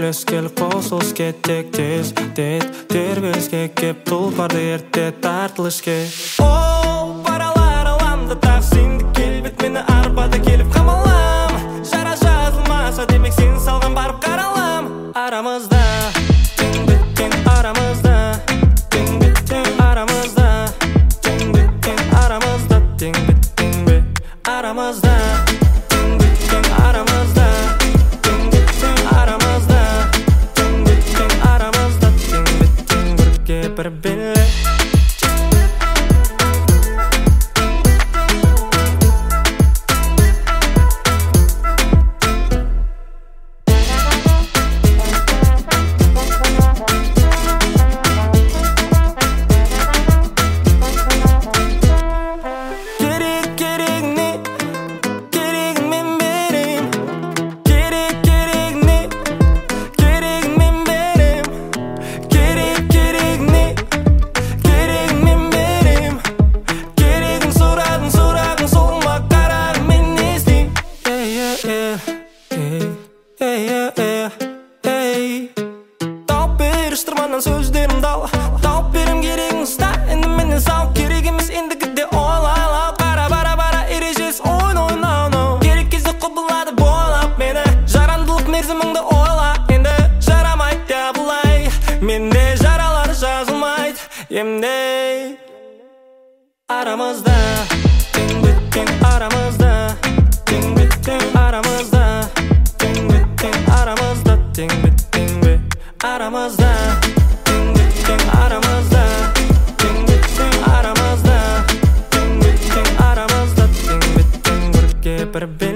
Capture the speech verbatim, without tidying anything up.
үлескел қосылыс кеттек тез дет тербеліске кеп тұлпарды ерте тартылышке. О, паралар аламды тақсинді келбет мені арбада келіп қамалам. Жара жазылмаса демек сен салған барып қаралам. Арамызда тең беттен арамызда тең беттен арамызда тең беттен арамызда тең беттен бе арамызда тең беттен арамызда тең беттен арамызда тең беттен арамызда тең беттен бірге бір беле. Сөздерім дал тауып берім керегін ұста енді менен сау керек емес ендігіде ойлайлау бара бара бара ережес ойын ойнау керек кезде құбылады бойлап мені жарамдылық мерзіміңді ойла енді жарамайды да бұлай менде жаралар жазылмайды емде арамызда тең беттен арамызда тең беттен арамызда тең беттен арамызда тең беттен бе арамызда арамызда тең беттен арамызда тең беттен арамызда тең беттен бірге бір бе